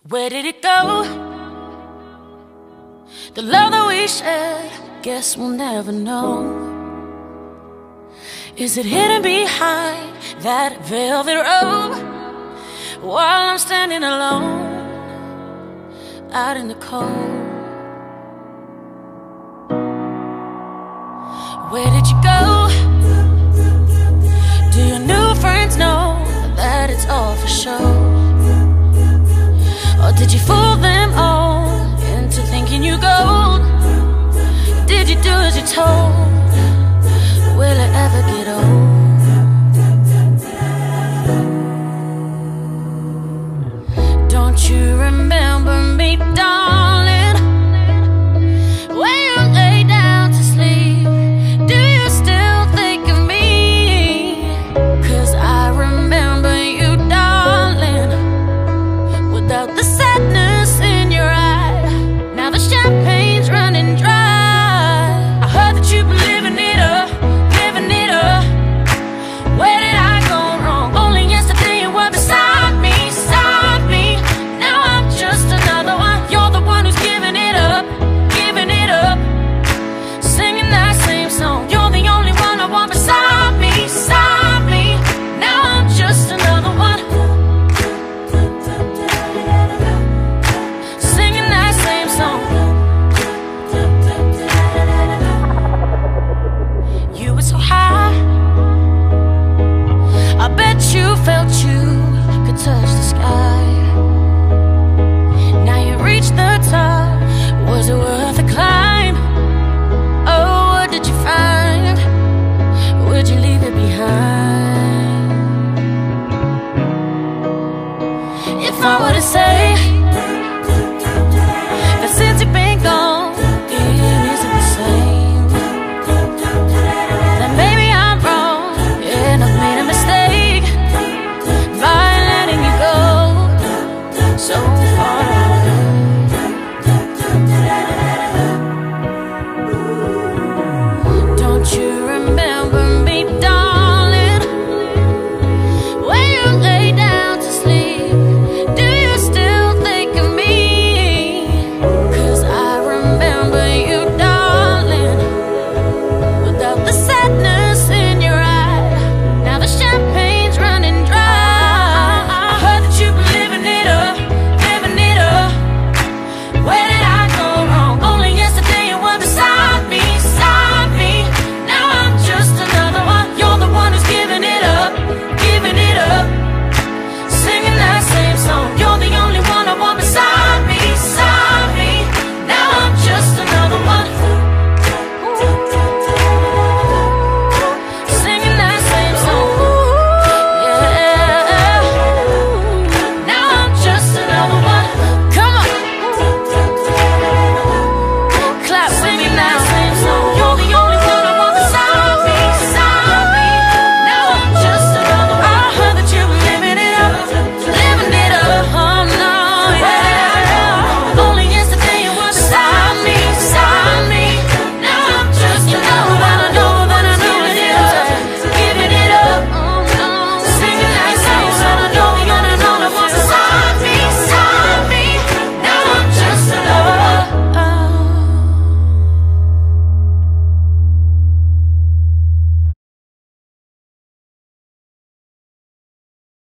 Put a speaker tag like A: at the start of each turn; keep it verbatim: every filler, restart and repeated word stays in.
A: Where did it go? The love that we shared, guess we'll never know. Is it hidden behind that velvet robe? While I'm standing alone out in the cold. Where did you go? Do your new friends know that it's all for show? Or did you fool them all into thinking you gold? Did you do as you're told? Will it ever get old? Don't you remember me, darling? When you lay down to sleep, do you still think of me? 'Cause I remember you, darling, without the sadness in your eye. Now the champagne's running dry. I heard that you've been living it up, living it up. Where did I go wrong? Only yesterday you were beside me, beside me. Now I'm just another one. You're the one who's giving it up, giving it up, singing that same song. You're the only one I want beside me, beside me. Now I'm just another one, singing that same song. You were so high, I bet you felt you could touch the sky. Now you reached the top, was it worth the climb? Oh, what did you find? Would you leave it behind? If I were to say